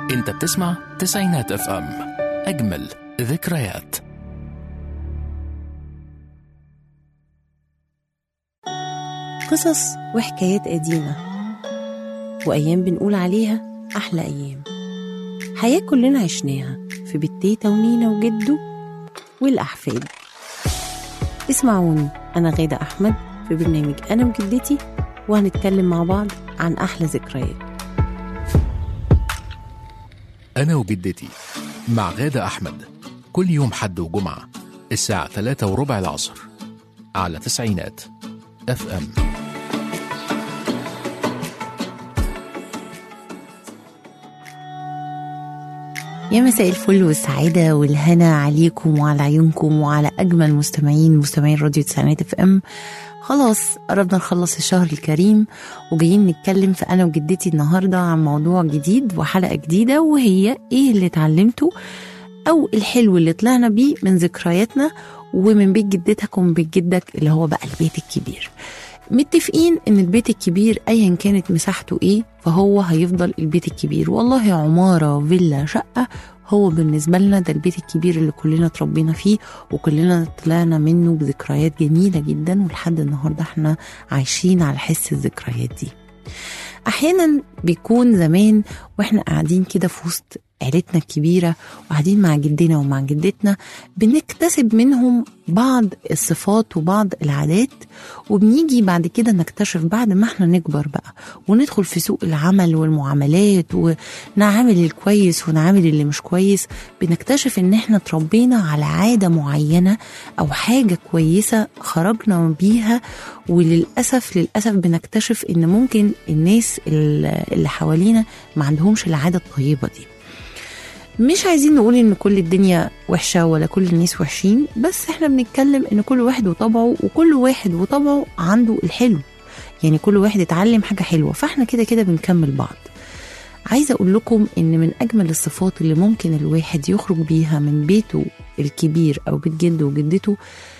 انت بتسمع تسعينات اف ام، اجمل ذكريات. قصص وحكايات قديمة وأيام بنقول عليها أحلى أيام. حياة كلنا عشناها في بيت تيتا ونينا وجدو والأحفاد. اسمعوني، أنا غادة أحمد في برنامج أنا وجدتي، وهنتكلم مع بعض عن أحلى ذكريات. أنا وجدتي مع غادة أحمد، كل يوم حد وجمعة الساعة 3:15 العصر على تسعينات اف ام. يا مساء الفل والسعادة والهنا عليكم وعلى عيونكم وعلى أجمل مستمعين راديو تسعينات اف ام. خلاص قربنا نخلص الشهر الكريم وجايين نتكلم في أنا وجدتي النهاردة عن موضوع جديد وحلقة جديدة، وهي إيه اللي اتعلمته أو الحلو اللي طلعنا بيه من ذكرياتنا ومن بيت جدتك ومن بيت جدك اللي هو بقى البيت الكبير. متفقين ان البيت الكبير ايا كانت مساحته ايه فهو هيفضل البيت الكبير، والله عمارة فيلا شقة هو بالنسبة لنا ده البيت الكبير اللي كلنا تربينا فيه وكلنا طلعنا منه بذكريات جميلة جدا، ولحد النهاردة احنا عايشين على حس الذكريات دي. احيانا بيكون زمان واحنا قاعدين كده في وسط عيلتنا الكبيرة وقاعدين مع جدنا ومع جدتنا بنكتسب منهم بعض الصفات وبعض العادات، وبنيجي بعد كده نكتشف بعد ما احنا نكبر بقى وندخل في سوق العمل والمعاملات ونعامل الكويس ونعامل اللي مش كويس، بنكتشف ان احنا تربينا على عادة معينة او حاجة كويسة خرجنا بيها، وللأسف بنكتشف ان ممكن الناس اللي حوالينا ما عندهمش العادة الطيبة دي. مش عايزين نقول ان كل الدنيا وحشة ولا كل الناس وحشين، بس احنا بنتكلم ان كل واحد وطبعه وكل واحد وطبعه عنده الحلو، يعني كل واحد اتعلم حاجة حلوة، فاحنا كده بنكمل بعض. عايزة اقول لكم ان من اجمل الصفات اللي ممكن الواحد يخرج بيها من بيته الكبير او بيت جده وجدته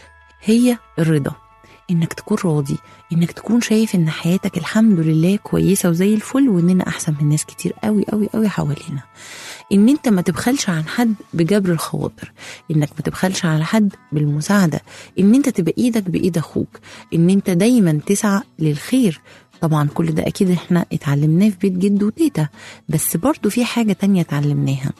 هي الرضا، انك تكون راضي، انك تكون شايف ان حياتك الحمد لله كويسة وزي الفل، واننا احسن من ناس كتير قوي قوي قوي حوالينا. ان انت ما تبخلش عن حد بجبر الخواطر، انك ما تبخلش على حد بالمساعدة، ان انت تبقى ايدك بايد اخوك، ان انت دايما تسعى للخير. طبعا كل ده اكيد احنا اتعلمناه في بيت جد وتيتا، بس برضو في حاجة تانية اتعلمناها،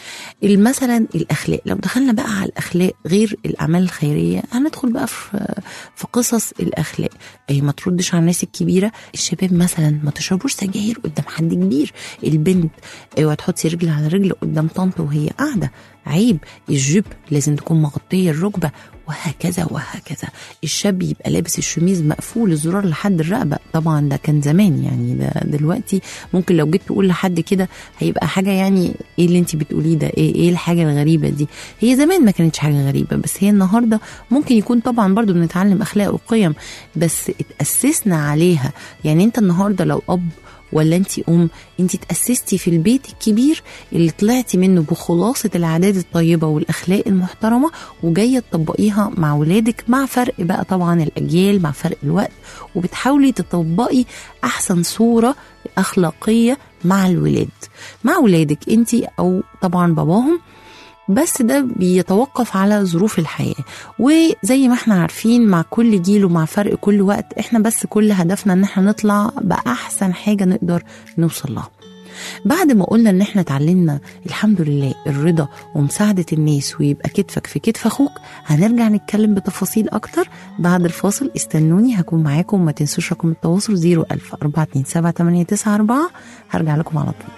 مثلا الأخلاق. لو دخلنا بقى على الأخلاق غير الأعمال الخيرية هندخل بقى في قصص الأخلاق. أي ما تردش على الناس الكبيرة، الشباب مثلا ما تشربوش سجاير قدام حد كبير، البنت ايوه تحطي رجل على رجل قدام طنط وهي قاعدة، عيب، الجيب لازم تكون مغطية الركبة، وهكذا وهكذا. الشاب يبقى لابس الشميز مقفول الزرار لحد الرقبة، طبعا ده كان زمان، يعني ده دلوقتي ممكن لو جيت تقول لحد كده هيبقى حاجة يعني ايه اللي انت بتقوليه ده، ايه الحاجة الغريبة دي. هي زمان ما كانتش حاجة غريبة، بس هي النهاردة ممكن يكون طبعا برضو بنتعلم اخلاق وقيم بس اتأسسنا عليها. يعني انت النهاردة لو اب ولا انتي انتي تأسستي في البيت الكبير اللي طلعتي منه بخلاصة العادات الطيبة والأخلاق المحترمة، وجاية تطبقيها مع ولادك، مع فرق بقى طبعا الأجيال، مع فرق الوقت، وبتحاولي تطبقي أحسن صورة أخلاقية مع الولاد، مع ولادك انتي أو طبعا باباهم. بس ده بيتوقف على ظروف الحياة، وزي ما احنا عارفين مع كل جيل ومع فرق كل وقت احنا بس كل هدفنا ان احنا نطلع بأحسن حاجة نقدر نوصل لها. بعد ما قلنا ان احنا اتعلمنا الحمد لله الرضا ومساعدة الناس ويبقى كتفك في كتف اخوك، هنرجع نتكلم بتفاصيل اكتر بعد الفاصل. استنوني، هكون معاكم، ما تنسوش رقم التواصل 010427894، هرجع لكم على طول.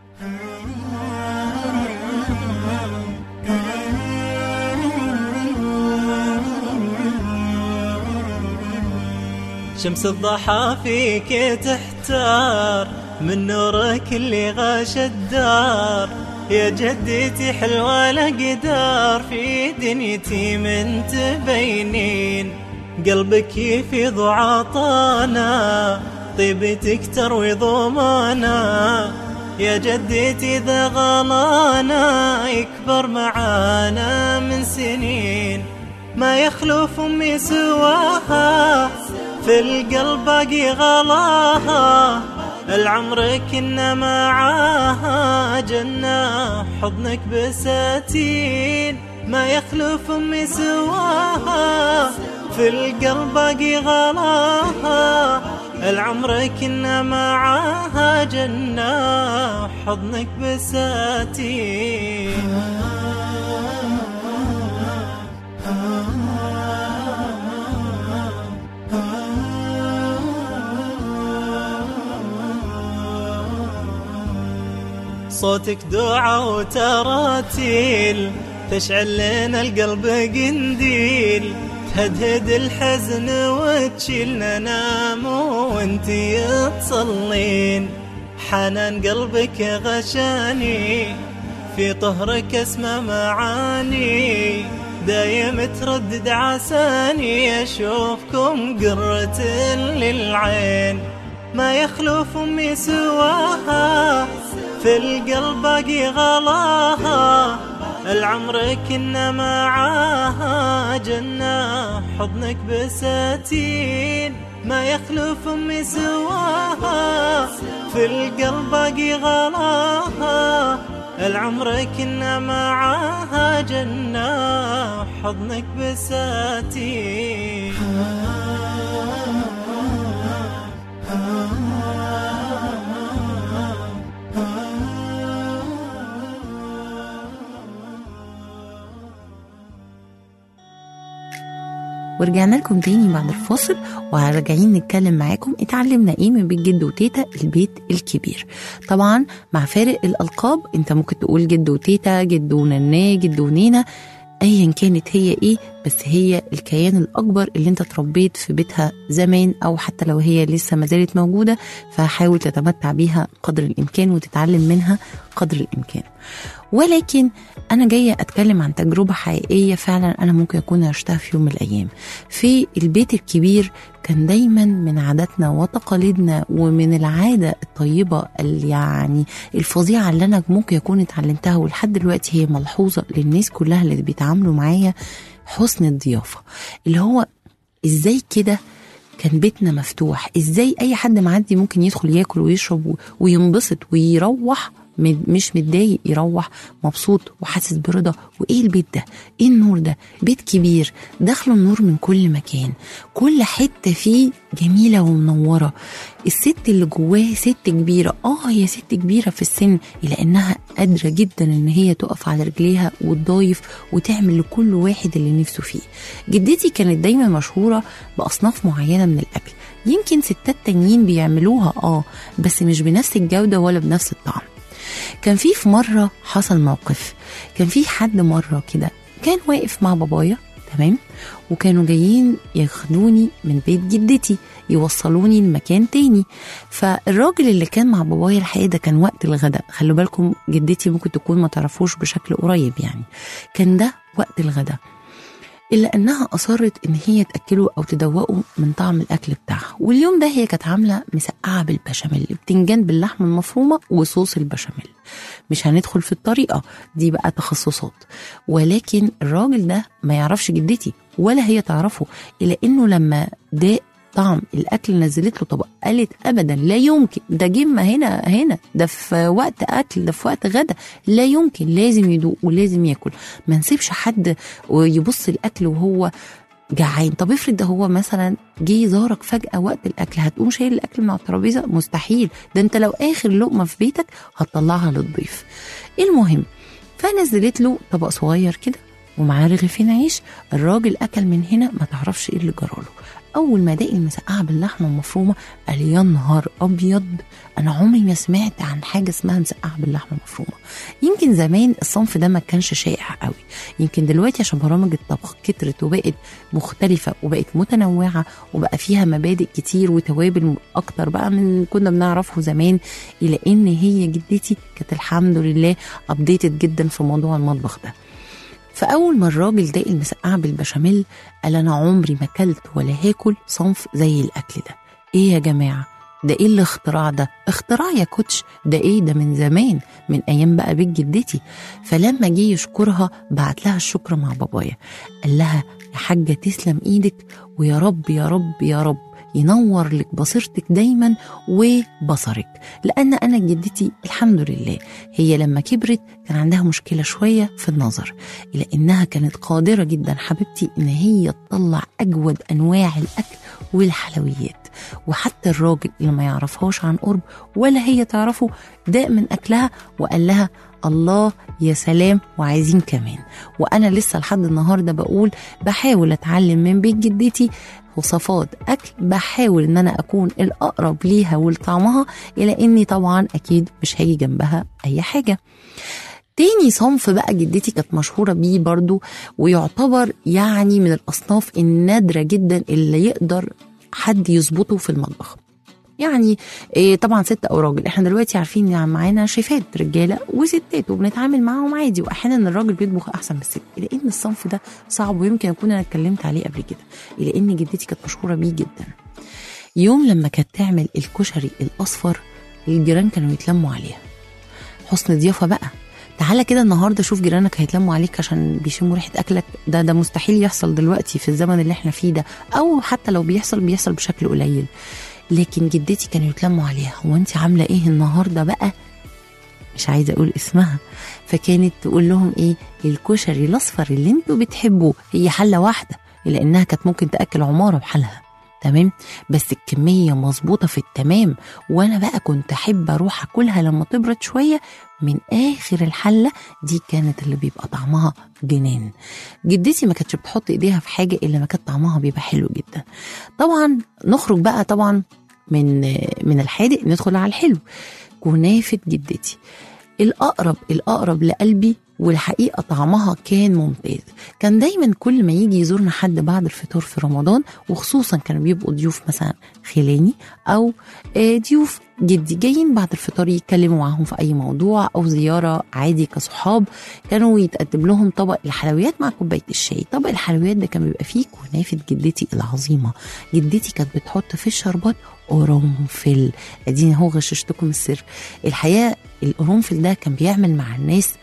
شمس الضحى فيك تحتار من نورك اللي غاش الدار، يا جدتي حلوة لقدار في دنيتي من تبينين، قلبك يفيض عطانا طيبتك تروي ضمانا، يا جدتي ذا غلانا يكبر معانا من سنين، ما يخلف أمي سواها في القلب باقي غلاها، العمر كنا معاها جنة حضنك بساتين ما يخلف أمي سواها في القلب باقي غلاها العمر كنا معاها جنة حضنك بساتين صوتك دعاء وتراتيل تشعل لنا القلب قنديل تهدهد الحزن وتشيلنا نام وانتي تصلين حنان قلبك غشاني في طهرك اسمى معاني دايم تردد عساني أشوفكم قرة للعين ما يخلف أمي سواها في القلب باقي غلاها العمر كنا معاها جنة حضنك بساتين ما يخلف أمي سواها في القلب باقي غلاها العمر كنا معاها جنة حضنك بساتين ورجعنا لكم تاني بعد الفاصل وراجعين نتكلم معاكم اتعلمنا ايه من بيت جد وتيتا البيت الكبير. طبعا مع فارق الألقاب انت ممكن تقول جد وتيتا جد ونناه جد ونينا ايا كانت هي ايه بس هي الكيان الأكبر اللي انت تربيت في بيتها زمان او حتى لو هي لسه ما زالت موجودة فحاول تتمتع بيها قدر الإمكان وتتعلم منها قدر الإمكان. ولكن أنا جاية أتكلم عن تجربة حقيقية فعلا أنا ممكن أكون عشتها في يوم من الأيام. في البيت الكبير كان دايما من عاداتنا وتقاليدنا ومن العادة الطيبة يعني الفظيعة اللي أنا ممكن أكون اتعلمتها ولحد دلوقتي هي ملحوظة للناس كلها اللي بيتعاملوا معايا حسن الضيافة اللي هو إزاي كده كان بيتنا مفتوح إزاي أي حد معدي ممكن يدخل ياكل ويشرب وينبسط ويروح مش متضايق يروح مبسوط وحاسس برضا. وايه البيت ده ايه النور ده بيت كبير دخله النور من كل مكان كل حتة فيه جميلة ومنورة. الست اللي جواه ست كبيرة هي ست كبيرة في السن لأنها قادرة جدا ان هي تقف على رجليها وتضايف وتعمل لكل واحد اللي نفسه فيه. جدتي كانت دايما مشهورة بأصناف معينة من الأكل يمكن ستات تانيين بيعملوها بس مش بنفس الجودة ولا بنفس الطعم. كان في مرة حصل موقف كان في حد مرة كده كان واقف مع بابايا تمام وكانوا جايين ياخدوني من بيت جدتي يوصلوني لمكان تاني. فالراجل اللي كان مع بابايا الحقيقة ده كان وقت الغداء خلوا بالكم جدتي ممكن تكون ما تعرفوش بشكل قريب يعني كان ده وقت الغداء إلا أنها أصرت إن هي تأكله أو تدوقه من طعم الأكل بتاعها. واليوم ده هي كانت عاملة مسقعة بالبشاميل بتنجان باللحمة المفرومة وصوص البشاميل. مش هندخل في الطريقة دي بقى تخصصات ولكن الراجل ده ما يعرفش جدتي ولا هي تعرفه إلا إنه لما ده طعم الأكل نزلت له طبق قالت أبدا لا يمكن ده جمة هنا ده في وقت أكل ده في وقت غدا لا يمكن لازم يدوق ولازم يأكل ما نسيبش حد ويبص الأكل وهو جعان. طب افرض ده هو مثلا جه يزارك فجأة وقت الأكل هتقوم شايل الأكل من على الترابيزة مستحيل ده انت لو آخر لقمة في بيتك هتطلعها للضيف. المهم فنزلت له طبق صغير كده ومعاه رغيفين عيش. الراجل أكل من هنا ما تعرفش ايه اللي جراله. أول ما داق المسقعة باللحمة المفرومة قال يا نهار أبيض أنا عمري ما سمعت عن حاجة اسمها مسقعة باللحمة المفرومة. يمكن زمان الصنف ده ما كانش شائع قوي يمكن دلوقتي عشان برامج الطبخ كترت وبقت مختلفة وبقت متنوعة وبقى فيها مبادئ كتير وتوابل أكتر بقى من كنا بنعرفه زمان. إلى إن هي جدتي كانت الحمد لله أبديتد جدا في موضوع المطبخ ده. فأول ما الراجل داق المسقعة بالبشاميل قال أنا عمري ما أكلت ولا هاكل صنف زي الأكل ده. إيه يا جماعة ده إيه الاختراع ده اختراع يا كوتش ده إيه ده من زمان من أيام بقى بيت جدتي. فلما جه يشكرها بعت لها الشكر مع بابايا قال لها يا حاجة تسلم إيدك ويا رب يا رب يا رب ينور لك بصيرتك دايما وبصرك. لأن أنا جدتي الحمد لله هي لما كبرت كان عندها مشكلة شوية في النظر، إلا إنها كانت قادرة جدا حبيبتي إن هي تطلع أجود أنواع الأكل والحلويات، وحتى الراجل اللي ما يعرفهاش عن قرب ولا هي تعرفه داق من أكلها وقال لها الله يا سلام وعايزين كمان. وأنا لسه لحد النهاردة بقول بحاول أتعلم من بيت جدتي وصفات أكل، بحاول إن أنا أكون الأقرب ليها ولطعمها، إلى إني طبعا أكيد مش هاجي جنبها أي حاجة. تاني صنف بقى جدتي كانت مشهورة بيه برضو، ويعتبر يعني من الأصناف النادرة جدا اللي يقدر حد يظبطه في المطبخ. يعني طبعا ست او راجل، احنا دلوقتي عارفين يعني معانا شيفات رجاله وستات وبنتعامل معاهم عادي، واحيانا الراجل بيطبخ احسن من الست، الا ان الصنف ده صعب ويمكن اكون انا اتكلمت عليه قبل كده، الا ان جدتي كانت مشهوره بيه جدا. يوم لما كانت تعمل الكشري الاصفر الجيران كانوا يتلموا عليها. حسن ضيافه بقى، تعالى كده النهارده شوف جيرانك هيتلموا عليك عشان بيشموا ريحه اكلك، ده مستحيل يحصل دلوقتي في الزمن اللي احنا فيه ده، او حتى لو بيحصل بشكل قليل. لكن جدتي كانوا يتلموا عليها، هو انت عامله ايه النهارده بقى؟ مش عايزه اقول اسمها. فكانت تقول لهم ايه؟ الكشري الاصفر اللي انتوا بتحبوه، هي حله واحده لانها كانت ممكن تاكل عماره بحالها، تمام، بس الكميه مظبوطه في التمام. وانا بقى كنت احب اروح اكلها لما تبرد شويه من اخر الحله دي، كانت اللي بيبقى طعمها جنان. جدتي ما كانتش بتحط ايديها في حاجه الا ما كانت طعمها بيبقى حلو جدا. طبعا نخرج بقى طبعا من الحادق ندخل على الحلو. كنافه جدتي الأقرب لقلبي، والحقيقة طعمها كان ممتاز. كان دايما كل ما يجي يزورنا حد بعد الفطور في رمضان، وخصوصا كانوا بيبقوا ضيوف مثلا خلاني أو ضيوف جدي جايين بعد الفطار يتكلموا معاهم في أي موضوع أو زيارة عادي كصحاب، كانوا يتقدم لهم طبق الحلويات مع كوباية الشاي. طبق الحلويات ده كان بيبقى فيه كنافة جدتي العظيمة. جدتي كانت بتحط في الشربات قرنفل، اديني هو غششتكم السر. الحقيقة القرنفل ده كان بيعمل مع الناس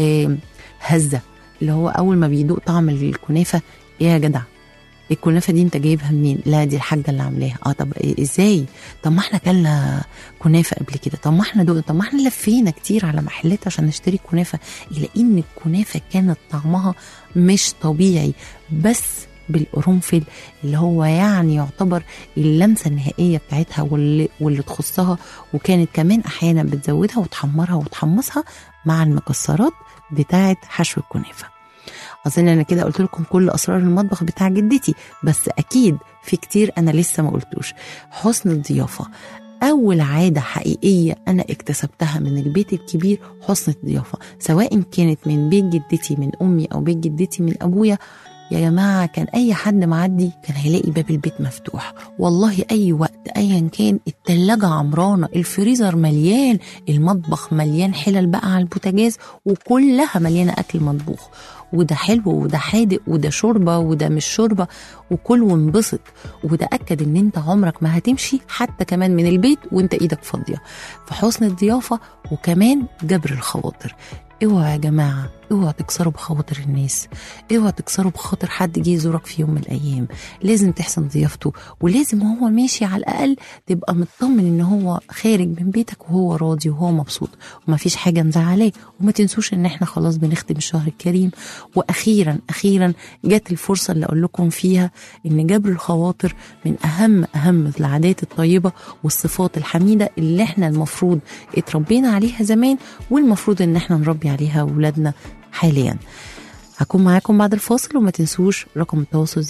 هزة، اللي هو أول ما بيدوق طعم الكنافة، إيه يا جدع الكنافة دي انت جايبها منين؟ لا دي الحاجة اللي عاملاها. طب ازاي؟ طب ما احنا كلنا كنافة قبل كده، طب ما احنا طب ما احنا لفينا كتير على محلات عشان نشتري كنافة. إلا إن الكنافة كانت طعمها مش طبيعي، بس بالقرنفل اللي هو يعني يعتبر اللمسة النهائية بتاعتها واللي تخصها. وكانت كمان أحيانا بتزودها وتحمرها وتحمصها مع المكسرات بتاعت حشو الكنافة. أظن أنا كده قلت لكم كل أسرار المطبخ بتاع جدتي، بس أكيد في كتير أنا لسه ما قلتوش. حسن الضيافة أول عادة حقيقية أنا اكتسبتها من البيت الكبير، حسن الضيافة، سواء كانت من بيت جدتي من أمي أو بيت جدتي من أبويا. يا جماعة كان أي حد معدي كان هيلاقي باب البيت مفتوح، والله أي وقت أيا كان، التلاجة عمرانة، الفريزر مليان، المطبخ مليان حلل بقى على البوتاجاز وكلها مليانة أكل مطبوخ، وده حلو وده حادق وده شوربة وده مش شوربة، وكل وانبسط. وده أكد إن أنت عمرك ما هتمشي حتى كمان من البيت وأنت إيدك فاضية. فحسن الضيافة وكمان جبر الخواطر. اوعوا يا جماعة، اوعوا تكسروا بخواطر الناس، اوعوا تكسروا بخاطر حد جه يزورك في يوم من الأيام. لازم تحسن ضيافته، ولازم هو ماشي على الأقل تبقى مطمن إن هو خارج من بيتك وهو راضي وهو مبسوط وما فيش حاجة مزعلاه. وما تنسوش إن احنا خلاص بنختم الشهر الكريم، وأخيرا جت الفرصة اللي أقول لكم فيها إن جبر الخواطر من أهم العادات الطيبة والصفات الحميدة اللي احنا المفروض اتربينا عليها زمان، والمفروض إن احنا نربي عليها أولادنا حاليا. هكون معاكم بعد الفاصل، وما تنسوش رقم التواصل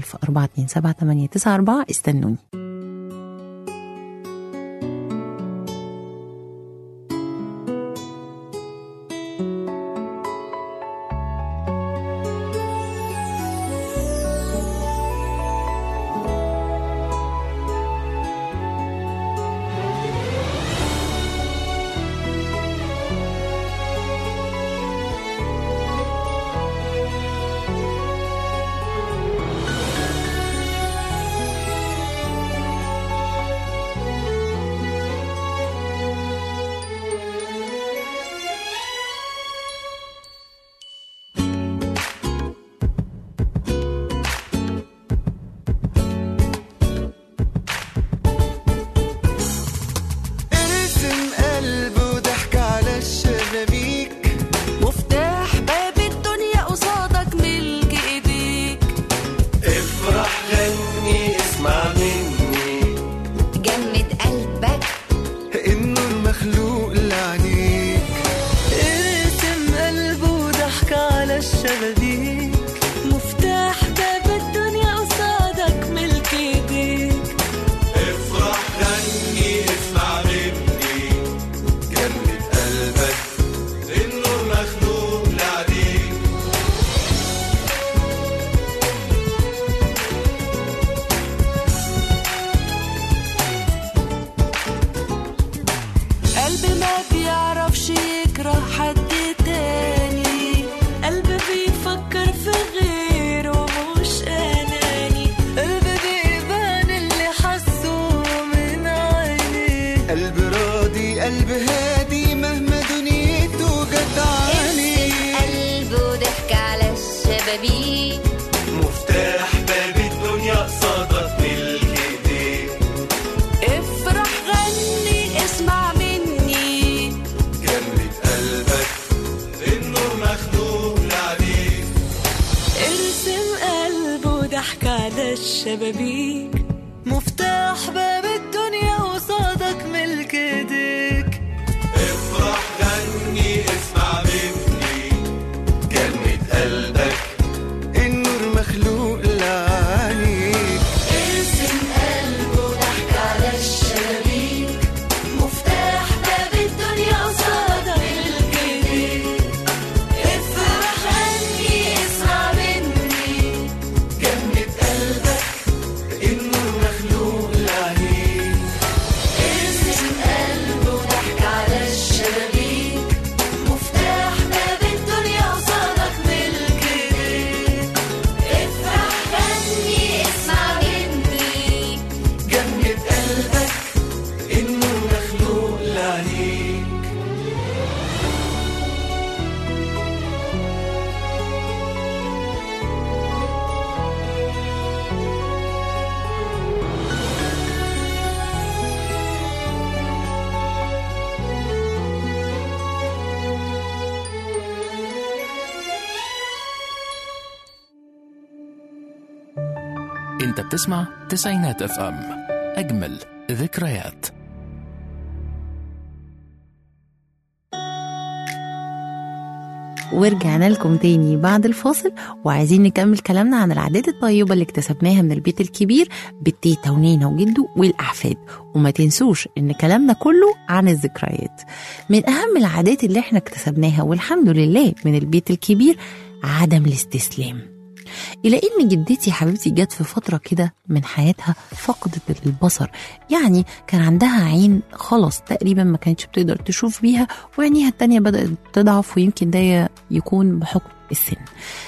010427894. استنوني. قلبي ما بيعرفش يكره حد تاني، قلبي بيفكر في غيره مش أناني، قلبي بيبان اللي حسه من عيني، قلبي راضي قلبي هادي مهما دنيته جدعاني. قلبه ضحك على الشبابيك، مفتاح باب الدنيا قصادك ملك ايديك. افرح غني اسمع مني، جنة قلبك النور مخلوق لعليك. ارسم قلبه ضحك على الشبابيك، مفتاح باب الدنيا قصادك ملك ايديك. افرح غني اسمع مني، جنة قلبك النور مخلوق لعليك. ارسم قلبه ضحك على الشبابيك، مفتاح باب الدنيا قصادك ملك ايديك. افرح غني اسمع مني، جنة قلبك النور مخلوق لعليك. ارسم قلبه ضحك على الشبابيك، مفتاح باب الدنيا قصادك ملك ايديك. افرح غني اسمع مني، جنة قلبك النور مخلوق لعليك. انت بتسمع تسعينات اف ام، اجمل ذكريات. ورجعنا لكم تاني بعد الفاصل، وعايزين نكمل كلامنا عن العادات الطيبة اللي اكتسبناها من البيت الكبير بالتيتا ونينا وجدو والأحفاد. وما تنسوش إن كلامنا كله عن الذكريات. من أهم العادات اللي احنا اكتسبناها والحمد لله من البيت الكبير عدم الاستسلام. إلى إن جدتي حبيبتي جت في فترة كده من حياتها فقدت البصر، يعني كان عندها عين خلاص تقريبا ما كانتش بتقدر تشوف بيها، وعينيها التانية بدأت تضعف، ويمكن ده يكون بحكم السن.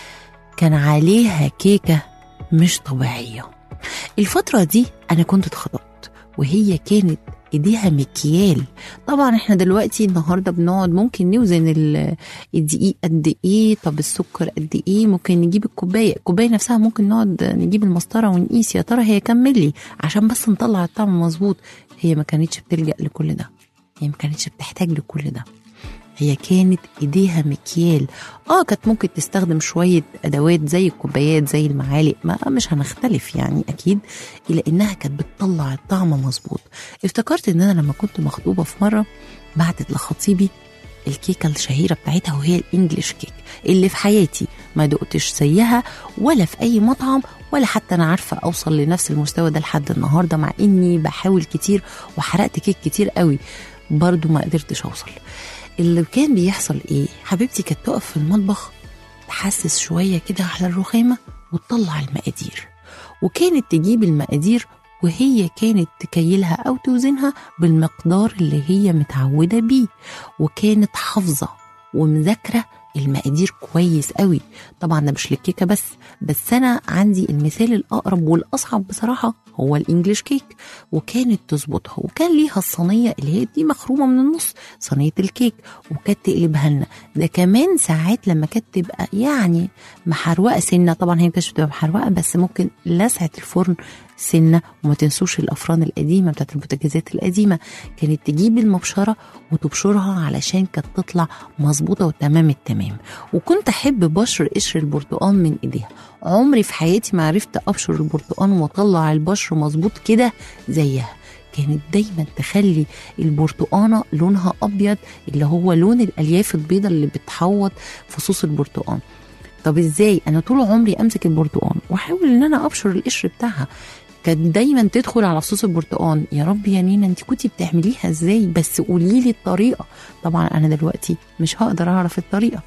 كان عليها كيكة مش طبيعية. الفترة دي أنا كنت اتخطبت، وهي كانت ايديها مكيال. طبعا احنا دلوقتي النهارده بنقعد ممكن نوزن الدقيق قد ايه، طب السكر قد ايه، ممكن نجيب الكوبايه نفسها، ممكن نقعد نجيب المسطره ونقيس يا ترى هي كام ملي عشان بس نطلع الطعم مظبوط. هي ما كانتش بتلجأ لكل ده، هي ما كانتش بتحتاج لكل ده، هي كانت ايديها مكيال. كانت ممكن تستخدم شويه ادوات زي الكوبايات زي المعالق، ما مش هنختلف يعني اكيد، الا انها كانت بتطلع الطعم مظبوط. افتكرت ان انا لما كنت مخطوبه في مره بعتت لخطيبي الكيكه الشهيره بتاعتها، وهي الانجليش كيك اللي في حياتي ما دقتش زيها ولا في اي مطعم، ولا حتى انا عارفه اوصل لنفس المستوى ده لحد النهارده، مع اني بحاول كتير وحرقت كيك كتير قوي برضو ما قدرتش اوصل. اللي كان بيحصل ايه، حبيبتي كانت تقف في المطبخ تحسس شويه كده على الرخامه وتطلع المقادير، وكانت تجيب المقادير وهي كانت تكيلها أو توزنها بالمقدار اللي هي متعودة بيه، وكانت حافظة ومذاكرة المقادير كويس قوي. طبعا ده مش للكيكة بس أنا عندي المثال الأقرب والأصعب بصراحة هو الإنجليش كيك، وكانت تظبطها، وكان ليها الصينية اللي هي دي مخرومة من النص، صينية الكيك، وكانت تقلبها لنا. ده كمان ساعات لما كانت تبقى يعني محروقة سنة، طبعا هي ما كانتش بتبقى محروقة بس ممكن لسعة الفرن سنة. وما تنسوش الأفران القديمة بتاعت البوتاجازات القديمة، كانت تجيب المبشرة وتبشرها علشان كانت تطلع مظبوطة وتمام التمام. وكنت أحب بشر قشر البرتقال من إيديها، عمري في حياتي ما عرفت أبشر البرتقال وأطلع البشر مظبوط كده زيها. كانت دايما تخلي البرتقانة لونها أبيض، اللي هو لون الألياف البيضة اللي بتحوط فصوص البرتقان. طب إزاي؟ أنا طول عمري أمسك البرتقان وأحاول إن أنا أبشر القشر بتاعها، كانت دايما تدخل على صوص البرتقان، يا رب يا نينا انت كنتي بتعمليها ازاي، بس قولي لي الطريقه. طبعا انا دلوقتي مش هقدر اعرف الطريقه.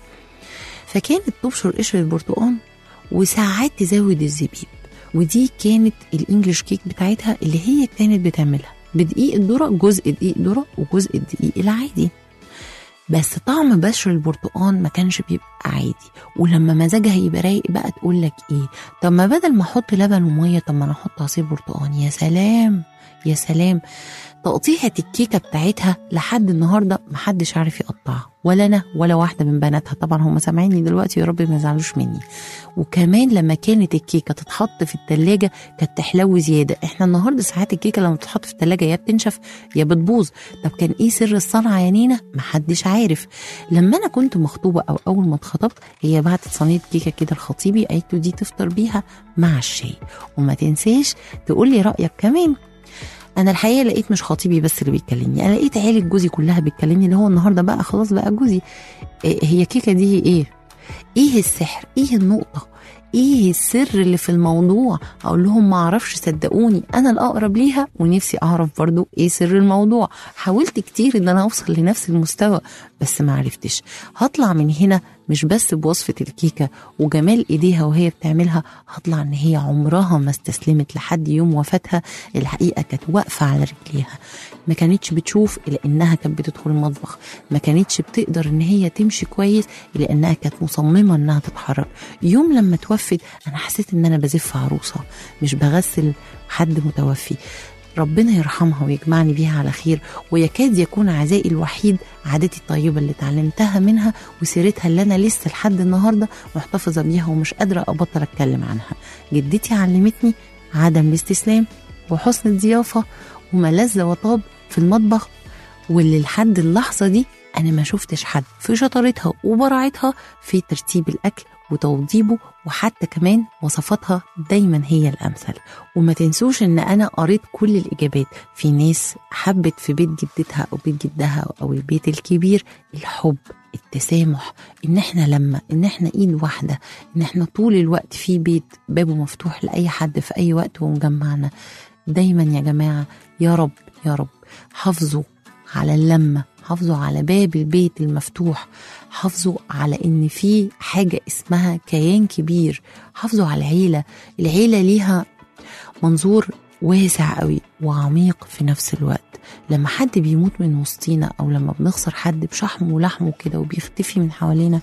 فكانت تبشر قشر البرتقان وساعات تزود الزبيب، ودي كانت الانجليش كيك بتاعتها اللي هي كانت بتعملها. بدقيق الذرة، جزء دقيق ذرة وجزء الدقيق العادي. بس طعم بشر البرتقان ما كانش بيبقى عادي. ولما مزاجها يبقى رايق بقى تقول لك ايه، طب ما بدل ما احط لبن وميه طب ما انا احط عصير برتقان. يا سلام يا سلام. تقطيعة الكيكة بتاعتها لحد النهاردة محدش عارف يقطعها، ولا أنا ولا واحدة من بناتها. طبعا هم سامعيني دلوقتي يا رب ما يزعلوش مني. وكمان لما كانت الكيكة تتحط في التلاجة كانت تحلو زيادة. احنا النهاردة ساعات الكيكة لما تتحط في التلاجة يا بتنشف يا بتبوظ. طب كان ايه سر الصنعة يا نينا؟ محدش عارف. لما أنا كنت مخطوبة أو أول ما اتخطبت هي بعتت صينية كيكة كده لخطيبي، قالت له دي تفطر بيها مع الشاي، وما تنساش تقولي رأيك كمان. انا الحقيقه لقيت مش خطيبي بس اللي بيتكلمني، انا لقيت عيله جوزي كلها بيتكلمني، اللي هو النهارده بقى خلاص بقى جوزي. هي كيكه دي ايه السحر؟ ايه النقطه؟ ايه السر اللي في الموضوع؟ اقول لهم ما اعرفش، صدقوني انا الاقرب ليها ونفسي اعرف برضو ايه سر الموضوع. حاولت كتير ان انا اوصل لنفس المستوى بس ما عرفتش. هطلع من هنا مش بس بوصفة الكيكة وجمال ايديها وهي بتعملها، هطلع ان هي عمرها ما استسلمت لحد يوم وفاتها. الحقيقة كانت واقفة على رجليها، ما كانتش بتشوف إلا إنها كانت بتدخل المطبخ، ما كانتش بتقدر إن هي تمشي كويس إلا إنها كانت مصممة إنها تتحرك. يوم لما توفت أنا حسيت إن أنا بزف عروسة مش بغسل حد متوفي. ربنا يرحمها ويجمعني بيها على خير، ويكاد يكون عزائي الوحيد عادتي الطيبة اللي اتعلمتها منها وسيرتها اللي أنا لسه لحد النهاردة محتفظة بيها ومش قادرة أبطل أتكلم عنها. جدتي علمتني عدم الاستسلام وحسن الضيافة وملذ وطاب في المطبخ، واللي لحد اللحظة دي أنا ما شفتش حد في شطارتها وبراعتها في ترتيب الأكل وتوضيبه، وحتى كمان وصفاتها دايما هي الأمثل. وما تنسوش إن أنا قريت كل الإجابات. في ناس حبت في بيت جدتها أو بيت جدها أو البيت الكبير الحب، التسامح، إن إحنا إيد واحدة، إن إحنا طول الوقت في بيت بابه مفتوح لأي حد في أي وقت ومجمعنا. دايما يا جماعة يا رب يا رب حافظوا على اللمة، حافظوا على باب البيت المفتوح، حافظوا على ان في حاجة اسمها كيان كبير، حافظوا على العيلة ليها منظور واسع قوي وعميق في نفس الوقت. لما حد بيموت من وسطينا او لما بنخسر حد بشحمه ولحمه كده وبيختفي من حوالينا،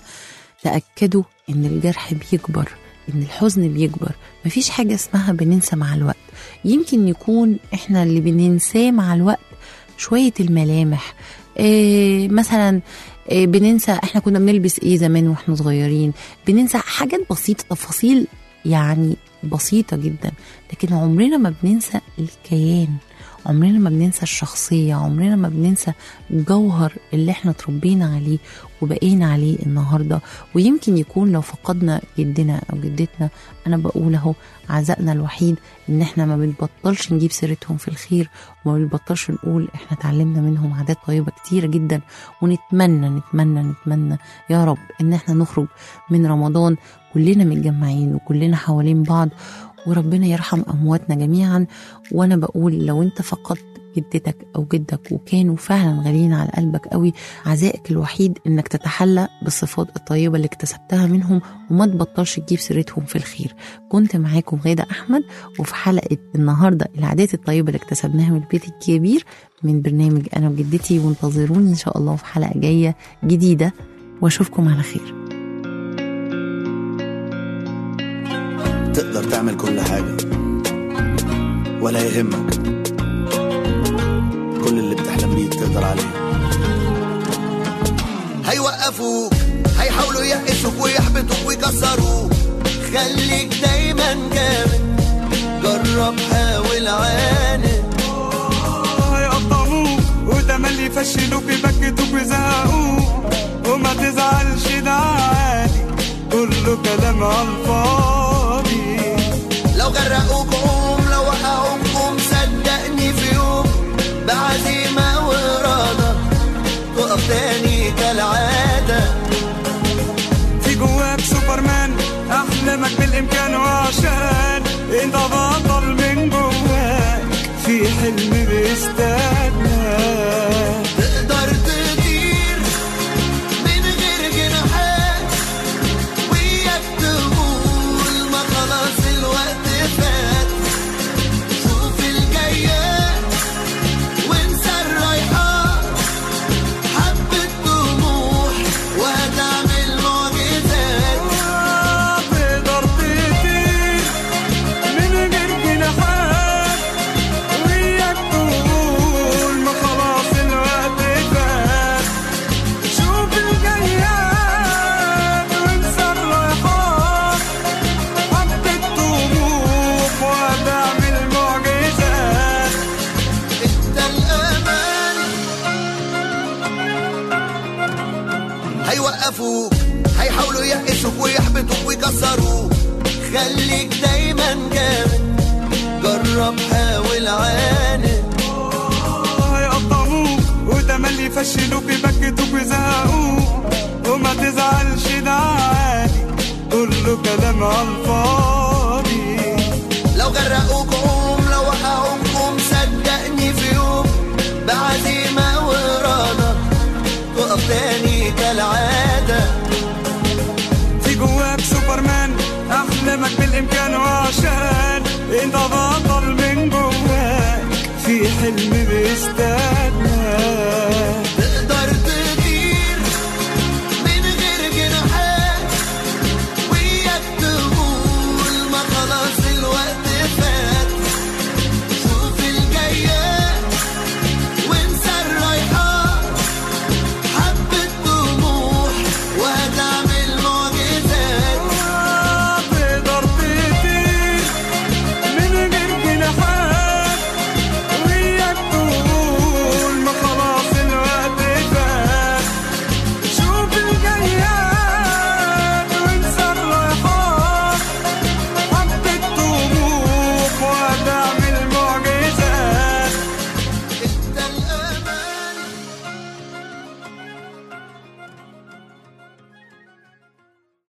تأكدوا ان الجرح بيكبر، ان الحزن بيكبر. مفيش حاجة اسمها بننسى مع الوقت. يمكن يكون احنا اللي بننساه مع الوقت شوية الملامح، مثلا بننسى احنا كنا بنلبس ايه زمان واحنا صغيرين، بننسى حاجات بسيطة، تفاصيل يعني بسيطة جدا، لكن عمرنا ما بننسى الكيان، عمرنا ما بننسى الشخصية، عمرنا ما بننسى الجوهر اللي احنا تربينا عليه وبقينا عليه النهاردة. ويمكن يكون لو فقدنا جدنا أو جدتنا، أنا بقول اهو عزائنا الوحيد إن احنا ما بنبطلش نجيب سيرتهم في الخير، وما بنبطلش نقول احنا تعلمنا منهم عادات طيبة كتيرة جدا. ونتمنى نتمنى نتمنى يا رب إن احنا نخرج من رمضان كلنا متجمعين وكلنا حوالين بعض، وربنا يرحم أمواتنا جميعا. وأنا بقول لو أنت فقدت جدتك أو جدك وكانوا فعلا غاليين على قلبك قوي، عزائك الوحيد إنك تتحلى بالصفات الطيبة اللي اكتسبتها منهم وما تبطلش تجيب سيرتهم في الخير. كنت معاكم غادة أحمد، وفي حلقة النهاردة العادات الطيبة اللي اكتسبناها من البيت الكبير من برنامج أنا وجدتي. وانتظروني إن شاء الله في حلقة جاية جديدة، وأشوفكم على خير. تقدر تعمل كل حاجة ولا يهمك، كل اللي بتحلم بيه تقدر عليه. هيوقفوك، هيحاولوا يقسوك ويحبطوك ويكسروك، خليك دايما جامد، جرب حاول عاند. هيقطعوك وتملي يفشلوك يبكتوك ويزهقوك، وما تزعلش ده عادي، كله كلام عالفاضي. لو غرقوك قوم، لو وقعوك قوم، صدقني في يوم بعزيمة وإرادة تقف تاني كالعادة. في جواك سوبرمان، أحلامك بالإمكان، وعشان انت بطل من جواك في حلم بيستناك. تقدر تطير من غير جناحات، وياك تقول ما خلاص الوقت فات. شوف الجايات هيوقفوك، هيحاولوا يقسوك ويحبطوك ويكسروك. خليك دايما جامد، جرب حاول عاند. هيقطعوك وتملي يفشلوك يبكتوك ويزهقوك، وما تزعلش ده عادي كله كلام عالفاضي. لو غرقوك قوم، لو وقعوك قوم، صدقني في يوم بعزيمة وإرادة تقف تاني كالعادة. في جواك سوبرمان أحلامك بالإمكان، وعشان انت بطل من جواك في حلم